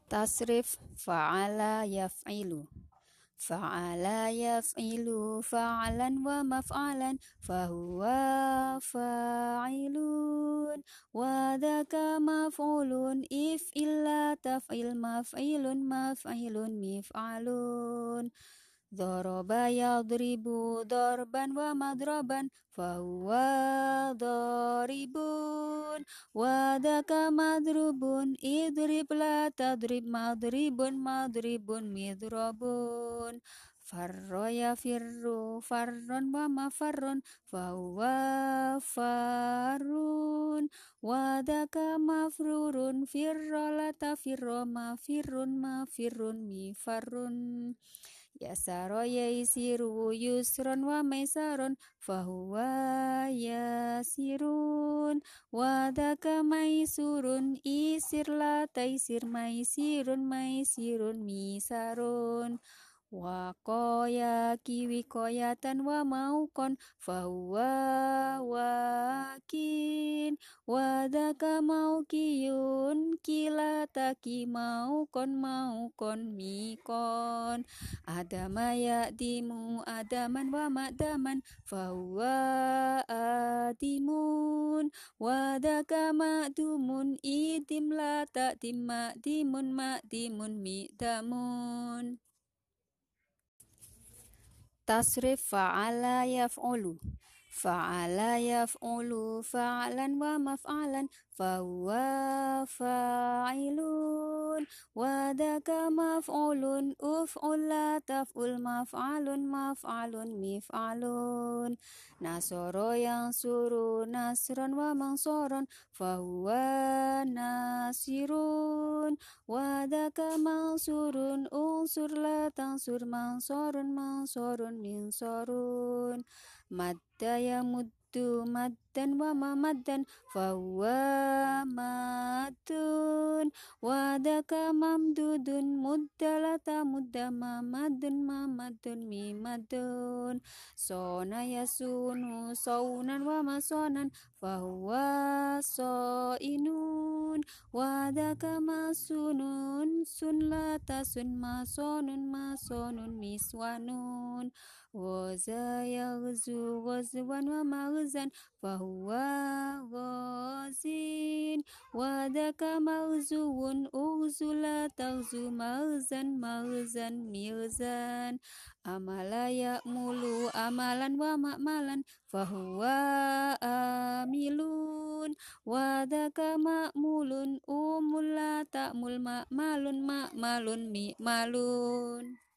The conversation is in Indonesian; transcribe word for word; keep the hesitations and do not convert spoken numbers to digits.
Tasrif fa'ala yaf'ilu. Fa'ala yaf'ilu fa'alan wa maf'alan fahuwa fa'ilun wa dhaka maf'ulun if illa taf'il maf'ilun maf'ilun mif'alun. Daraba yadribu darban wa madraban fahuwa daribun wa dhaka madrubun idrib la tadrib madribun madribun midrabun. Farra yafirru farron wa mafarrun fahuwa farrun wa dhaka mafrurun firra la tafirra mafirrun mafirrun mifarrun. Yasara yaisiru yusron wa maisaron fahuwa yasirun wa dhaka maisurun isir la taisir maisirun maisirun misarun. Waqaya kiwi koyatan wa maukon fahuwa wakin wa dhaka maukiyun kilataki maukon maukon mikon. Adama ya'dimu adaman wa ma'daman fahuwa adimun wa dhaka ma'dumun idim la ta'dim ma'dimun ma'dimun mi'damun. Tasrif fa'ala yaf'ulu. Fa'ala yaf'ulu fa'alan wa maf'alan fahuwa fa'ilun wa dhaka maf'ulun uf'ul la taf'ul maf'alun maf'alun mif'alun. Nasoro yansuru nasron wa mansoron fahuwa nasirun wa dhaka mansurun unsur la tansur mansorun mansorun minsorun. Madda yamuddu maddan wa mamaddan fahuwa maddun wa dhaka mamdudun mudda la tamudda mamaddun mamaddun mimaddun. Sona yasunu saunan wa masonan fahuwa soinun wa dhaka masunun sun la tasun masonun masonun miswanun. Ghaza yaghzu ghazwan wa maghzan fahuwa ghazin wa dhaka maghzuun ughzu la taghzu maghzan maghzan mighzan. Amala ya'mulu amalan wa ma'malan fahuwa amilun wa dhaka ma'mulun umul la ta'mul ma'malun ma'malun mi'malun.